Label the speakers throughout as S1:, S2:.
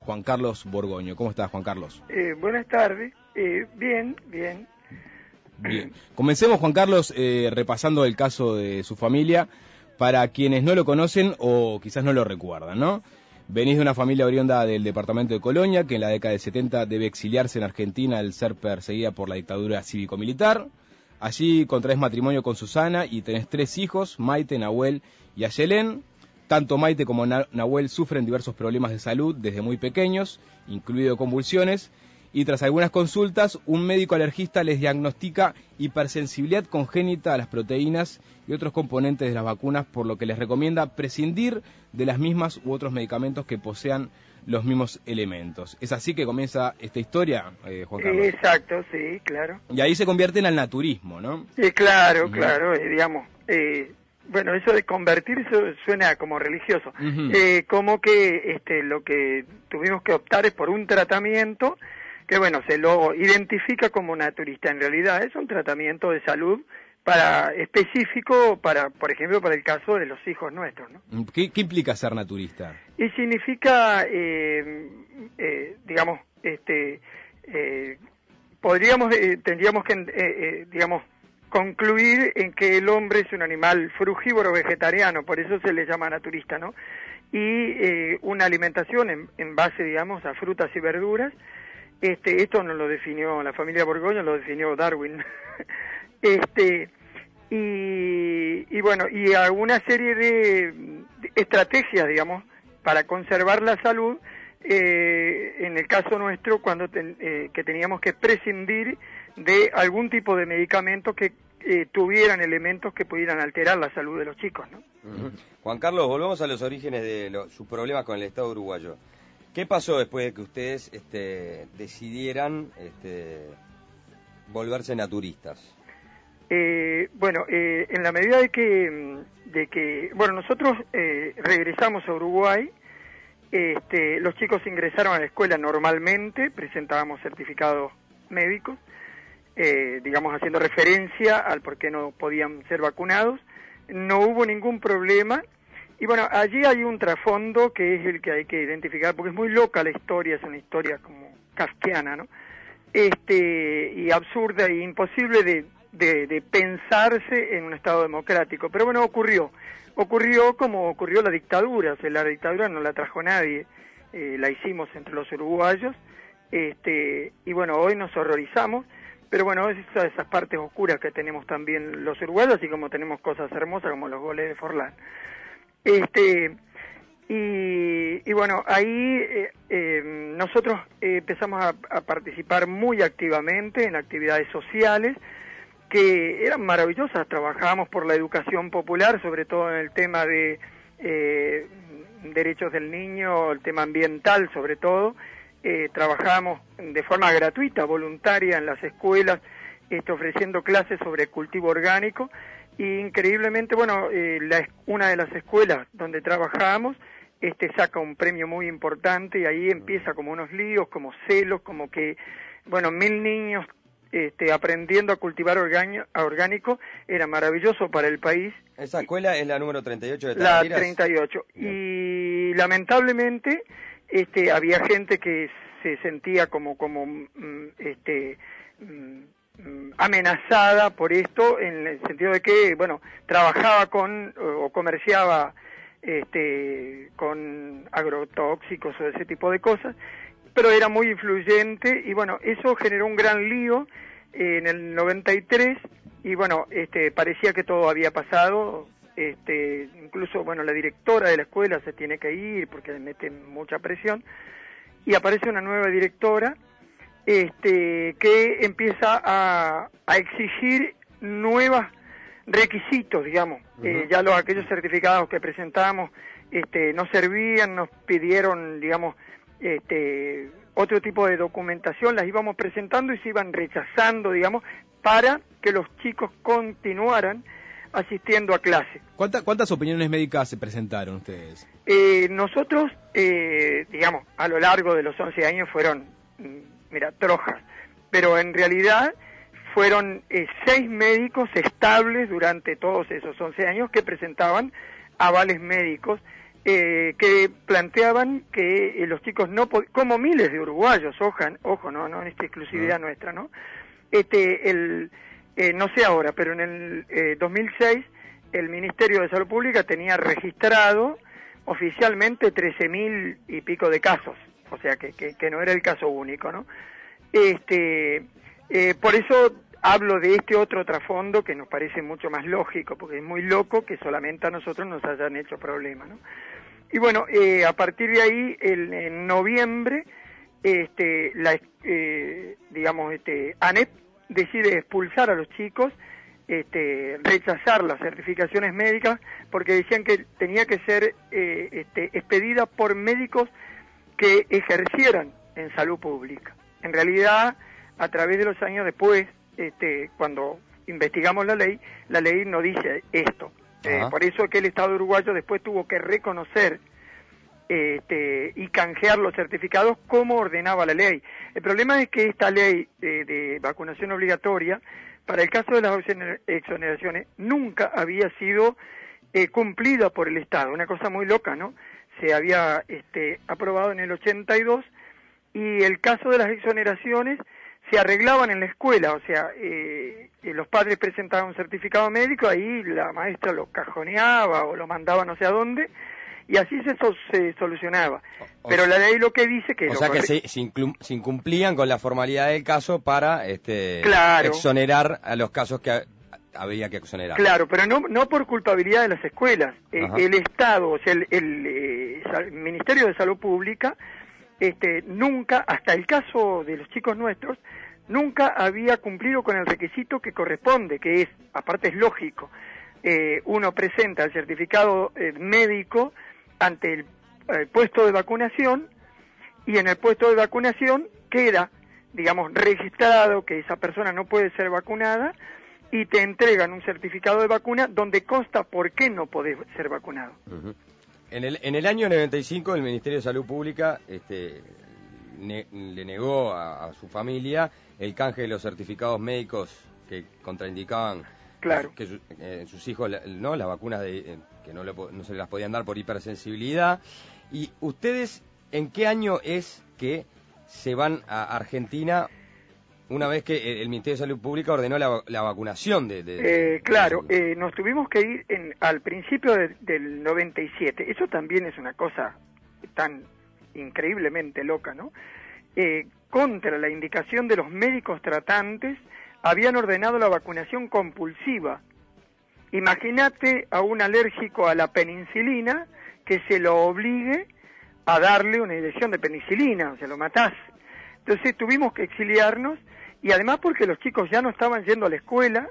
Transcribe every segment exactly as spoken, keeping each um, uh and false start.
S1: Juan Carlos Borgoño. ¿Cómo estás, Juan Carlos?
S2: Eh, buenas tardes. Eh, bien, bien.
S1: Bien. Comencemos, Juan Carlos, eh, repasando el caso de su familia, para quienes no lo conocen o quizás no lo recuerdan, ¿no? Venís de una familia oriunda del departamento de Colonia, que en la década de setenta debe exiliarse en Argentina al ser perseguida por la dictadura cívico-militar. Allí contraes matrimonio con Susana y tenés tres hijos, Maite, Nahuel y Ayelén. Tanto Maite como Nahuel sufren diversos problemas de salud desde muy pequeños, incluido convulsiones, y tras algunas consultas, un médico alergista les diagnostica hipersensibilidad congénita a las proteínas y otros componentes de las vacunas, por lo que les recomienda prescindir de las mismas u otros medicamentos que posean los mismos elementos. ¿Es así que comienza esta historia, eh, Juan Carlos?
S2: Exacto, sí, claro.
S1: Y ahí se convierte en el naturismo, ¿no?
S2: Sí, claro,
S1: Uh-huh.
S2: claro, eh, digamos... Eh... Bueno, eso de convertirse suena como religioso.
S1: Uh-huh.
S2: Eh, como que este, lo que tuvimos que optar es por un tratamiento que, bueno, se lo identifica como naturista. En realidad es un tratamiento de salud para específico, para, por ejemplo, para el caso de los hijos nuestros, ¿no?
S1: ¿Qué, qué implica ser naturista?
S2: Y significa, eh, eh, digamos, este, eh, podríamos, eh, tendríamos que, eh, eh, digamos, concluir en que el hombre es un animal frugívoro vegetariano, por eso se le llama naturista, ¿no? Y eh, una alimentación en, en base, digamos, a frutas y verduras. Este, esto no lo definió la familia Borgoño, lo definió Darwin. este, y, y bueno, y alguna serie de, de estrategias, digamos, para conservar la salud. Eh, en el caso nuestro, cuando ten, eh, que teníamos que prescindir de algún tipo de medicamentos que eh, tuvieran elementos que pudieran alterar la salud de los chicos, ¿no?
S3: Uh-huh. Juan Carlos, volvemos a los orígenes de lo, sus problemas con el Estado uruguayo. ¿Qué pasó después de que ustedes este, decidieran este, volverse naturistas?
S2: Eh, bueno, eh, en la medida de que, de que bueno, nosotros eh, regresamos a Uruguay. Este, los chicos ingresaron a la escuela normalmente, presentábamos certificados médicos, eh, digamos haciendo referencia al por qué no podían ser vacunados. No hubo ningún problema. Y bueno, allí hay un trasfondo que es el que hay que identificar, porque es muy loca la historia, es una historia como kafkiana, ¿no? Este, y absurda e imposible de, de, de pensarse en un Estado democrático. Pero bueno, ocurrió. Ocurrió como ocurrió la dictadura, o sea, la dictadura no la trajo nadie, eh, la hicimos entre los uruguayos, este, y bueno, hoy nos horrorizamos, pero bueno, esas, esas partes oscuras que tenemos también los uruguayos, así como tenemos cosas hermosas como los goles de Forlán. Este, y, y bueno, ahí eh, eh, nosotros eh, empezamos a, a participar muy activamente en actividades sociales, que eran maravillosas. Trabajábamos por la educación popular, sobre todo en el tema de eh, derechos del niño, el tema ambiental sobre todo. Eh, trabajábamos de forma gratuita, voluntaria en las escuelas, este, ofreciendo clases sobre cultivo orgánico, y increíblemente, bueno, eh, la, una de las escuelas donde trabajábamos este, saca un premio muy importante, y ahí empieza como unos líos, como celos, como que, bueno, mil niños Este, aprendiendo a cultivar orgánico, orgánico, era maravilloso para el país.
S3: ¿Esa escuela es la número treinta y ocho de
S2: La
S3: Tarapiras?
S2: treinta y ocho. Bien. Y lamentablemente este, había gente que se sentía como, como este, amenazada por esto, en el sentido de que, bueno, trabajaba con o comerciaba este, con agrotóxicos o ese tipo de cosas, pero era muy influyente, y bueno, eso generó un gran lío eh, en el noventa y tres, y bueno, este, parecía que todo había pasado, este, incluso, bueno, la directora de la escuela se tiene que ir porque le meten mucha presión, y aparece una nueva directora, este, que empieza a, a exigir nuevos requisitos, digamos. Uh-huh. eh, ya los aquellos certificados que presentábamos este, no servían, nos pidieron, digamos, este otro tipo de documentación, las íbamos presentando y se iban rechazando, digamos, para que los chicos continuaran asistiendo a clase.
S1: ¿Cuánta, ¿Cuántas opiniones médicas se presentaron ustedes?
S2: Eh, nosotros, eh, digamos, a lo largo de los once años fueron, mira, trojas, pero en realidad fueron eh, seis médicos estables durante todos esos once años que presentaban avales médicos eh, que planteaban que eh, los chicos no pod- como miles de uruguayos, ojan, ojo, no, no en esta exclusividad uh-huh. nuestra, ¿no? Este, el, eh, no sé ahora, pero en el eh, dos mil seis el Ministerio de Salud Pública tenía registrado oficialmente trece mil y pico de casos, o sea que, que, que no era el caso único, ¿no? Este, eh, por eso hablo de este otro trasfondo que nos parece mucho más lógico, porque es muy loco que solamente a nosotros nos hayan hecho problemas, ¿no? Y bueno, eh, a partir de ahí, el, en noviembre, este, la, eh, digamos, este, ANEP decide expulsar a los chicos, este, rechazar las certificaciones médicas, porque decían que tenía que ser eh, este, expedida por médicos que ejercieran en salud pública. En realidad, a través de los años después, este, cuando investigamos la ley, la ley no dice esto. Eh, por eso que el Estado uruguayo después tuvo que reconocer este, y canjear los certificados como ordenaba la ley. El problema es que esta ley eh, de vacunación obligatoria, para el caso de las exoneraciones, nunca había sido eh, cumplida por el Estado. Una cosa muy loca, ¿no? Se había este, aprobado en el ochenta y dos y el caso de las exoneraciones se arreglaban en la escuela, o sea, eh, los padres presentaban un certificado médico, ahí la maestra lo cajoneaba o lo mandaba no sé a dónde, y así se, so, se solucionaba. O Pero sea, la ley lo que dice que...
S3: O sea que se, se, se incumplían con la formalidad del caso para este,
S2: claro.
S3: exonerar a los casos que había que exonerar.
S2: Claro, pero no no por culpabilidad de las escuelas. Eh, el Estado, o sea, el, el, eh, el Ministerio de Salud Pública, este, nunca, hasta el caso de los chicos nuestros, nunca había cumplido con el requisito que corresponde, que es, aparte es lógico, eh, uno presenta el certificado eh, médico ante el eh, puesto de vacunación, y en el puesto de vacunación queda, digamos, registrado que esa persona no puede ser vacunada, y te entregan un certificado de vacuna donde consta por qué no podés ser vacunado.
S3: Uh-huh. En el, en el año noventa y cinco el Ministerio de Salud Pública este, ne, le negó a, a su familia el canje de los certificados médicos que contraindicaban
S2: claro.
S3: que su, eh, sus hijos no las vacunas de, eh, que no, le, no se las podían dar por hipersensibilidad. ¿Y ustedes en qué año es que se van a Argentina una vez que el Ministerio de Salud Pública ordenó la, la vacunación de... de
S2: eh, claro, de... Eh, nos tuvimos que ir en, al principio de, del noventa y siete. Eso también es una cosa tan increíblemente loca, ¿no? Eh, contra la indicación de los médicos tratantes, habían ordenado la vacunación compulsiva. Imagínate a un alérgico a la penicilina que se lo obligue a darle una inyección de penicilina, o sea, lo matás. Entonces tuvimos que exiliarnos, y además porque los chicos ya no estaban yendo a la escuela,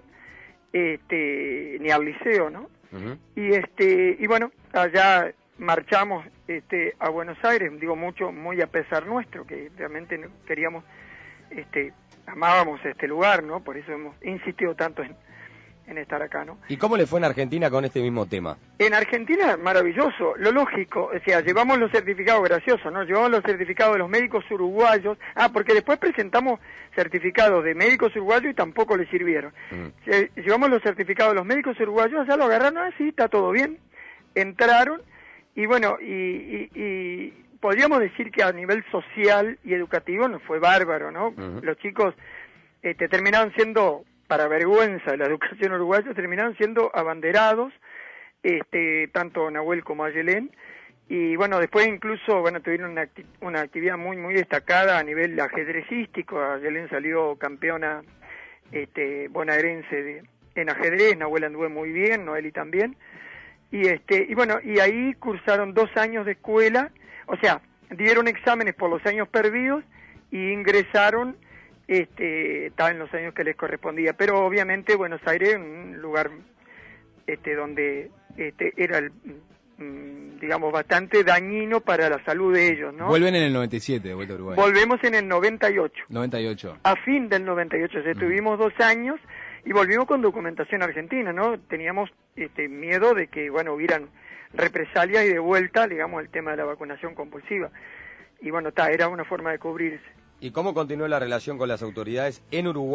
S2: este, ni al liceo, ¿no? Uh-huh. Y este, y bueno, allá marchamos este, a Buenos Aires, digo mucho, muy a pesar nuestro, que realmente queríamos, este, amábamos este lugar, ¿no? Por eso hemos insistido tanto en, en estar acá, ¿no?
S3: ¿Y cómo le fue en Argentina con este mismo tema?
S2: En Argentina, maravilloso, lo lógico, o sea, llevamos los certificados, graciosos, ¿no? Llevamos los certificados de los médicos uruguayos, ah, porque después presentamos certificados de médicos uruguayos y tampoco les sirvieron. Mm. Llevamos los certificados de los médicos uruguayos, ya lo agarraron así, está todo bien, entraron, y bueno, y, y, y podríamos decir que a nivel social y educativo nos fue bárbaro, ¿no? Uh-huh. Los chicos este, terminaron siendo, para vergüenza de la educación uruguaya, terminaron siendo abanderados, este, tanto Nahuel como Ayelén, y bueno, después incluso, bueno, tuvieron una, acti- una actividad muy, muy destacada a nivel ajedrecístico. Ayelén salió campeona este, bonaerense de, en ajedrez, Nahuel anduvo muy bien, Noeli también, y este, y bueno, y ahí cursaron dos años de escuela, o sea, dieron exámenes por los años perdidos, y ingresaron, este, estaba en los años que les correspondía, pero obviamente Buenos Aires, un lugar este, donde este, era el, digamos, bastante dañino para la salud de ellos, ¿no?
S1: Vuelven en el noventa y siete, de vuelta a Uruguay.
S2: Volvemos en el noventa y ocho.
S1: noventa y ocho.
S2: A fin del noventa y ocho, o sea, estuvimos dos años y volvimos con documentación argentina, ¿no? Teníamos este, miedo de que, bueno, hubieran represalias y de vuelta, digamos, el tema de la vacunación compulsiva. Y bueno, ta, era una forma de cubrirse.
S3: ¿Y cómo continuó la relación con las autoridades en Uruguay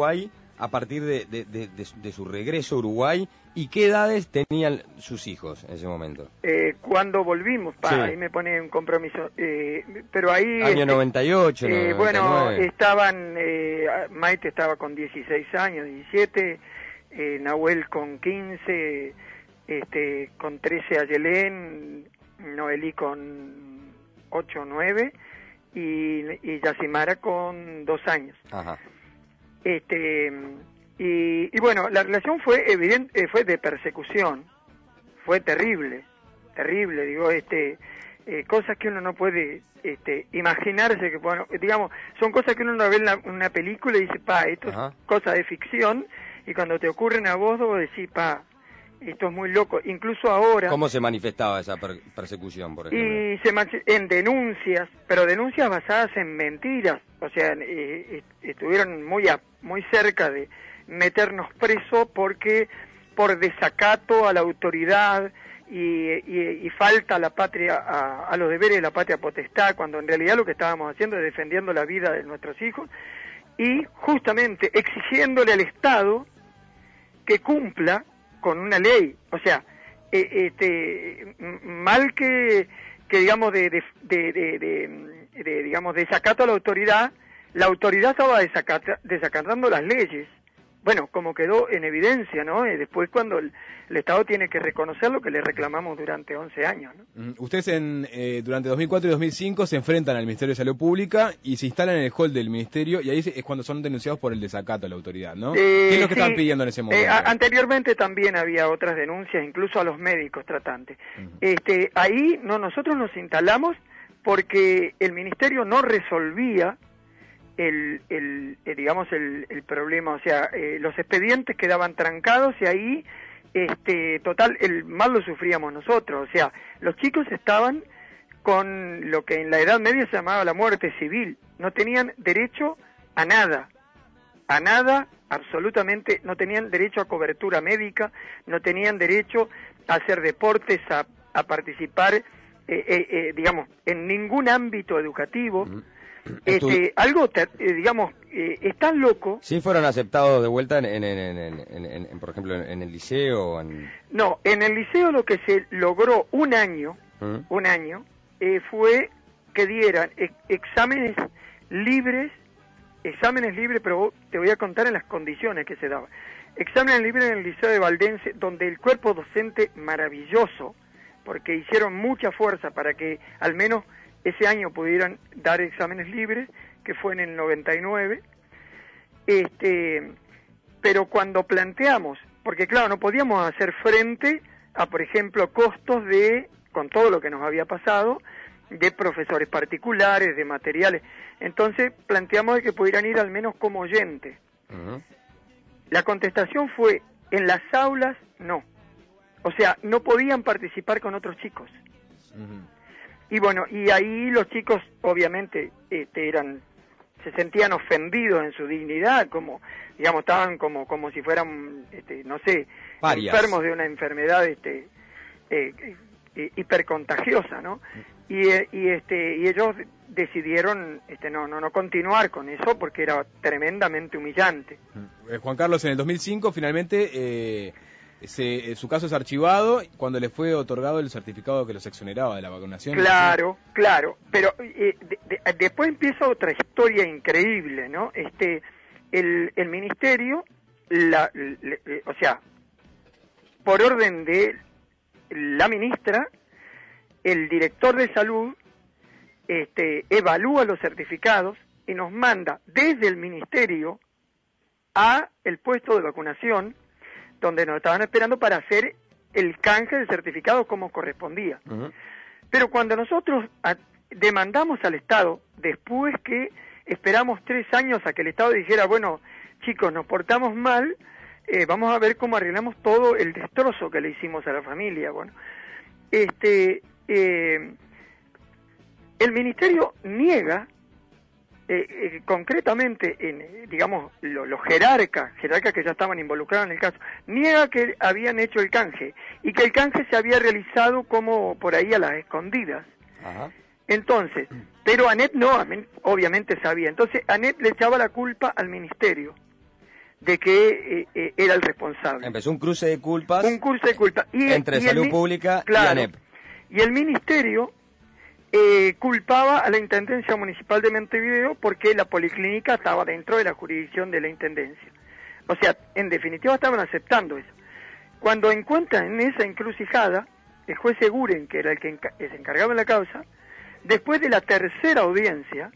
S3: a partir de, de, de, de, de su regreso a Uruguay y qué edades tenían sus hijos en ese momento.
S2: Eh, cuando volvimos, pa,
S3: Sí.
S2: ahí me pone un compromiso, eh, pero ahí...
S3: Año
S2: este,
S3: noventa y ocho,
S2: eh,
S3: noventa y
S2: bueno,
S3: nueve.
S2: estaban, eh, Maite estaba con dieciséis años, diecisiete, eh, Nahuel con quince, este, con trece Ayelén, Noelí con ocho o nueve y, y Yacimara con dos años.
S3: Ajá.
S2: Este, y, y bueno, la relación fue evidente, fue de persecución, fue terrible, terrible, digo, este, eh, cosas que uno no puede este, imaginarse, que bueno, digamos, son cosas que uno no ve en la, una película y dice, pa, esto
S3: Ajá.
S2: es cosa de ficción, y cuando te ocurren a vos, vos decís, pa, esto es muy loco, incluso ahora...
S3: ¿Cómo se manifestaba esa per persecución, por ejemplo?
S2: Y se manch- en denuncias, pero denuncias basadas en mentiras, o sea, eh, estuvieron muy a, muy cerca de meternos preso porque por desacato a la autoridad y, y, y falta a la patria, a, a los deberes de la patria potestad, cuando en realidad lo que estábamos haciendo es defendiendo la vida de nuestros hijos y justamente exigiéndole al Estado que cumpla con una ley, o sea, eh, este, mal que, que digamos de, de, de, de, de, de digamos desacato a la autoridad, la autoridad estaba desacata, desacatando las leyes. Bueno, como quedó en evidencia, ¿no? Y después cuando el, el Estado tiene que reconocer lo que le reclamamos durante once años, ¿no?
S1: Ustedes en, eh, durante dos mil cuatro y dos mil cinco se enfrentan al Ministerio de Salud Pública y se instalan en el hall del Ministerio y ahí es cuando son denunciados por el desacato a la autoridad, ¿no?
S2: Eh,
S1: ¿Qué es lo que
S2: sí,
S1: estaban pidiendo en ese momento?
S2: Eh, a, anteriormente también había otras denuncias, incluso a los médicos tratantes. Uh-huh. Este, ahí no, nosotros nos instalamos porque el Ministerio no resolvía el, el, el digamos el, el problema, o sea, eh, los expedientes quedaban trancados y ahí, este, total, el mal lo sufríamos nosotros, o sea, los chicos estaban con lo que en la Edad Media se llamaba la muerte civil, no tenían derecho a nada, a nada, absolutamente, no tenían derecho a cobertura médica, no tenían derecho a hacer deportes, a, a participar, eh, eh, eh, digamos, en ningún ámbito educativo. Mm. Este, algo, te, eh, digamos, eh, es tan loco.
S3: ¿Sí fueron aceptados de vuelta, en, en, en, en, en, en por ejemplo, en, en el liceo? En...
S2: No, en el liceo lo que se logró un año, ¿Mm? un año, eh, fue que dieran ex exámenes libres, exámenes libres, pero te voy a contar en las condiciones que se daban. Exámenes libres en el Liceo de Valdense, donde el cuerpo docente maravilloso, porque hicieron mucha fuerza para que al menos ese año pudieran dar exámenes libres, que fue en el noventa y nueve, este, pero cuando planteamos, porque claro, no podíamos hacer frente a, por ejemplo, costos de, con todo lo que nos había pasado, de profesores particulares, de materiales, entonces planteamos de que pudieran ir al menos como oyentes. Uh-huh. La contestación fue, en las aulas, no. O sea, no podían participar con otros chicos. Uh-huh. Y bueno, y ahí los chicos obviamente este, eran, se sentían ofendidos en su dignidad, como, digamos, estaban como, como si fueran, este, no sé, Varias. enfermos de una enfermedad, este, eh, eh, hipercontagiosa, ¿no? Y, eh, y este, y ellos decidieron, este, no, no, no continuar con eso porque era tremendamente humillante.
S1: Eh, Juan Carlos, en el dos mil cinco finalmente, eh, Se, su caso es archivado cuando le fue otorgado el certificado que los exoneraba de la vacunación.
S2: Claro, claro, pero eh, de, de, después empieza otra historia increíble, ¿no? Este, el, el ministerio, la, le, le, o sea, por orden de la ministra, el director de salud, este, evalúa los certificados y nos manda desde el ministerio a el puesto de vacunación, donde nos estaban esperando para hacer el canje del certificado como correspondía. Uh-huh. Pero cuando nosotros a, demandamos al Estado, después que esperamos tres años a que el Estado dijera, bueno, chicos, nos portamos mal, eh, vamos a ver cómo arreglamos todo el destrozo que le hicimos a la familia. Bueno, este, eh, el Ministerio niega, Eh, eh, concretamente, en, digamos, los lo jerarcas, jerarcas que ya estaban involucrados en el caso, niega que habían hecho el canje y que el canje se había realizado como por ahí a las escondidas. Ajá. Entonces, pero ANET no, obviamente sabía. Entonces ANET le echaba la culpa al ministerio. de que eh, eh, era el responsable.
S3: Empezó un cruce de culpas.
S2: Un cruce de culpas. Y,
S3: entre
S2: y
S3: Salud
S2: el,
S3: Pública
S2: claro,
S3: y ANEP.
S2: Y el Ministerio eh, culpaba a la Intendencia Municipal de Montevideo porque la policlínica estaba dentro de la jurisdicción de la Intendencia. O sea, en definitiva estaban aceptando eso. Cuando encuentran en esa encrucijada, el juez Seguren, que era el que enca- se encargaba de la causa, después de la tercera audiencia,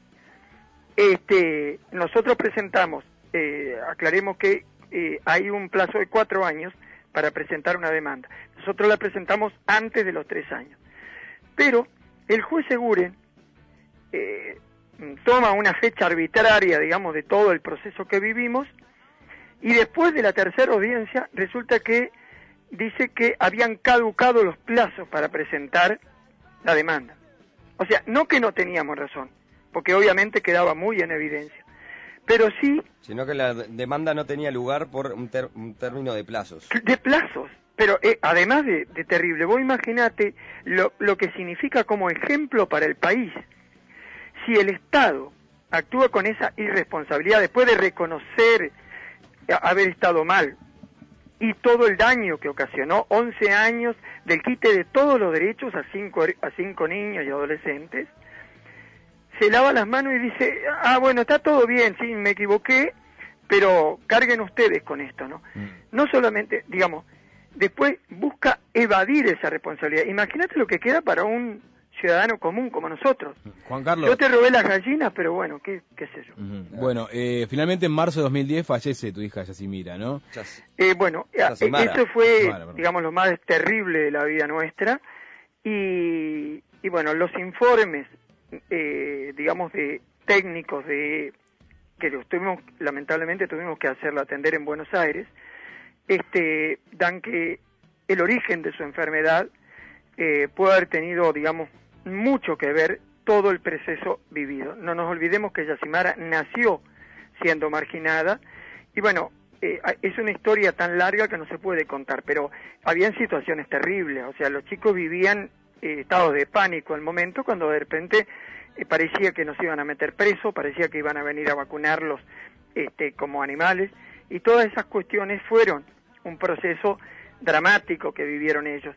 S2: este, nosotros presentamos, eh, aclaremos que eh, hay un plazo de cuatro años para presentar una demanda. Nosotros la presentamos antes de los tres años. Pero el juez Seguren eh, toma una fecha arbitraria, digamos, de todo el proceso que vivimos, y después de la tercera audiencia resulta que dice que habían caducado los plazos para presentar la demanda. O sea, no que no teníamos razón, porque obviamente quedaba muy en evidencia, pero sí...
S3: Sino que la demanda no tenía lugar por un, ter un término de plazos.
S2: De plazos, pero eh, además de, de terrible, vos imaginate lo, lo que significa como ejemplo para el país. Si el Estado actúa con esa irresponsabilidad después de reconocer haber estado mal y todo el daño que ocasionó, once años del quite de todos los derechos a cinco, a cinco niños y adolescentes, se lava las manos y dice, ah, bueno, está todo bien, sí, me equivoqué, pero carguen ustedes con esto, ¿no? Mm. No solamente, digamos, después busca evadir esa responsabilidad. Imagínate lo que queda para un ciudadano común como nosotros.
S1: Juan Carlos.
S2: Yo te robé las gallinas, pero bueno, qué, qué sé yo.
S1: Uh-huh. Bueno, eh, finalmente en marzo de dos mil diez fallece tu hija Yacimira, ¿no?
S2: Eh, bueno,
S3: Yacimara.
S2: Eso fue,
S3: Yacimara,
S2: digamos, lo más terrible de la vida nuestra. Y, y bueno, los informes, eh, digamos, de técnicos de que los tuvimos, lamentablemente tuvimos que hacerla atender en Buenos Aires, este, dan que el origen de su enfermedad eh, puede haber tenido, digamos, mucho que ver todo el proceso vivido. No nos olvidemos que Yacimara nació siendo marginada y bueno, eh, es una historia tan larga que no se puede contar, pero habían situaciones terribles, o sea, los chicos vivían eh, estados de pánico al momento cuando de repente eh, parecía que nos iban a meter presos, parecía que iban a venir a vacunarlos este, como animales, y todas esas cuestiones fueron un proceso dramático que vivieron ellos.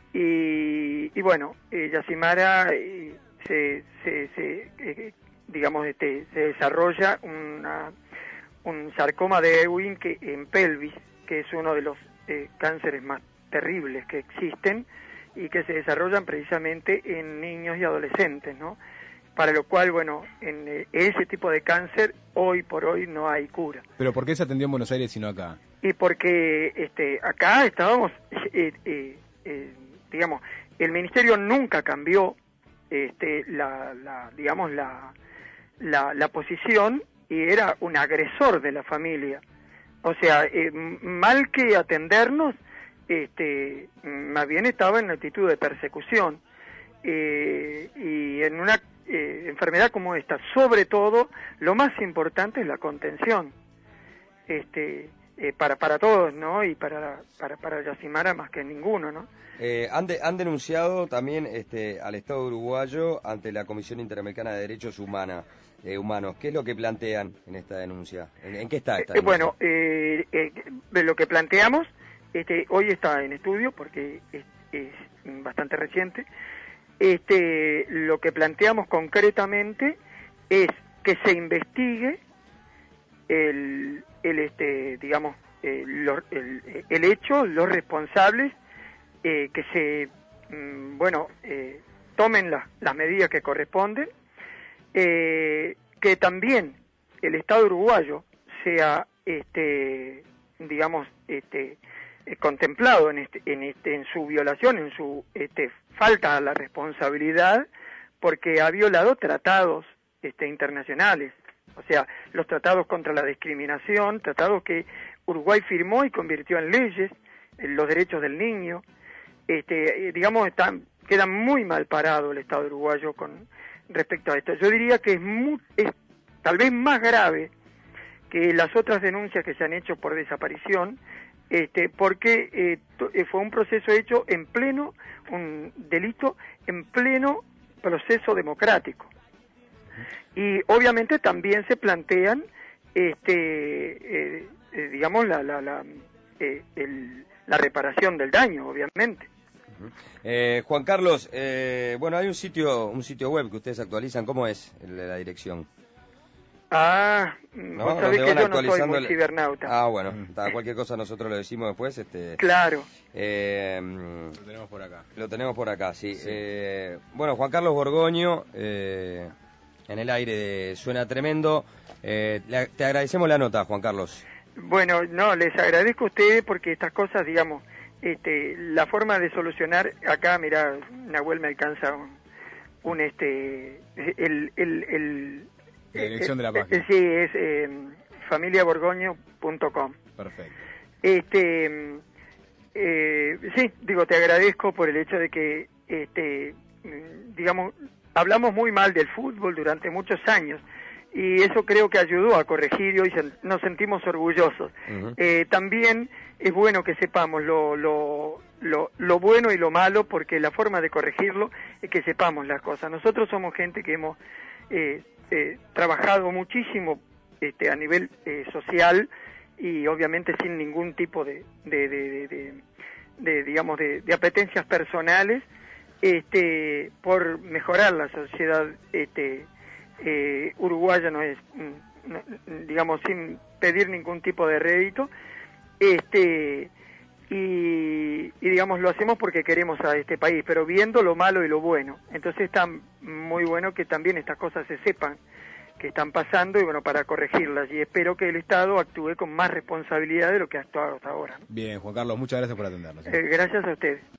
S2: Y, y bueno, eh, Yacimara eh, se, se, se eh, digamos, este, se desarrolla una, un sarcoma de Ewing que, en pelvis, que es uno de los eh, cánceres más terribles que existen y que se desarrollan precisamente en niños y adolescentes, ¿no? Para lo cual, bueno, en eh, ese tipo de cáncer hoy por hoy no hay cura.
S1: ¿Pero por qué se atendió en Buenos Aires y no acá?
S2: Y porque este, acá estábamos... Eh, eh, eh, digamos, el ministerio nunca cambió este, la, la, digamos, la, la, la posición y era un agresor de la familia. O sea, eh, mal que atendernos, este, más bien estaba en actitud de persecución. Eh, y en una eh, enfermedad como esta, sobre todo, lo más importante es la contención. Este, eh, para para todos, ¿no? Y para para para Yacimara más que ninguno, ¿no?
S3: Eh, han, de, han denunciado también este, al Estado uruguayo ante la Comisión Interamericana de Derechos Humana, eh, Humanos. ¿Qué es lo que plantean en esta denuncia? ¿En, en qué está esta
S2: eh,
S3: denuncia?
S2: Bueno, eh, eh, lo que planteamos, este, hoy está en estudio porque es, es bastante reciente. Este, lo que planteamos concretamente es que se investigue el, el este, digamos, eh, lo, el, el hecho, los responsables. Eh, que se, mm, bueno, eh, tomen la, las medidas que corresponden, eh, que también el Estado uruguayo sea, este, digamos, este, eh, contemplado en, este, en, este, en su violación, en su este, falta a la responsabilidad, porque ha violado tratados este, internacionales, o sea, los tratados contra la discriminación, tratados que Uruguay firmó y convirtió en leyes, en los derechos del niño. Este, digamos, están, queda muy mal parado el Estado uruguayo con respecto a esto. Yo diría que es, muy, es tal vez más grave que las otras denuncias que se han hecho por desaparición, este, porque eh, to, eh, fue un proceso hecho en pleno, un delito en pleno proceso democrático. Y obviamente también se plantean este, eh, eh, digamos, la, la, la, eh, el, la reparación del daño, obviamente.
S3: Eh, Juan Carlos, eh, bueno, hay un sitio un sitio web que ustedes actualizan. ¿Cómo es el de la dirección?
S2: Ah,
S3: ¿No?
S2: vos sabés que yo no soy muy
S3: el...
S2: cibernauta.
S3: Ah, bueno, está, cualquier cosa nosotros lo decimos después. Este,
S2: claro.
S3: Eh,
S1: lo tenemos por acá.
S3: Lo tenemos por acá, sí.
S1: sí.
S3: Eh, bueno, Juan Carlos Borgoño, eh, en el aire de Suena Tremendo. Eh, le, te agradecemos la nota, Juan Carlos.
S2: Bueno, no, les agradezco a ustedes porque estas cosas, digamos, este, la forma de solucionar, acá, mira, Nahuel me alcanza un, un este, el, el, el
S1: la dirección
S2: eh,
S1: de la página.
S2: Eh, sí, es eh, familia borgoño punto com.
S1: Perfecto.
S2: Este, eh, sí, digo, te agradezco por el hecho de que, este, digamos, hablamos muy mal del fútbol durante muchos años y eso creo que ayudó a corregir y hoy se, nos sentimos orgullosos. Uh-huh. Eh, también es bueno que sepamos lo, lo, lo, lo bueno y lo malo, porque la forma de corregirlo es que sepamos las cosas. Nosotros somos gente que hemos eh, eh, trabajado muchísimo este, a nivel eh, social y obviamente sin ningún tipo de, de, de, de, de, de digamos, de, de apetencias personales, este, por mejorar la sociedad este, eh, uruguaya, no es, no, digamos, sin pedir ningún tipo de rédito, este, y, y digamos, lo hacemos porque queremos a este país, pero viendo lo malo y lo bueno. Entonces está muy bueno que también estas cosas se sepan que están pasando y bueno, para corregirlas, y espero que el Estado actúe con más responsabilidad de lo que ha actuado hasta ahora, ¿no?
S1: Bien, Juan Carlos, muchas gracias por atendernos.
S2: Eh, gracias a ustedes.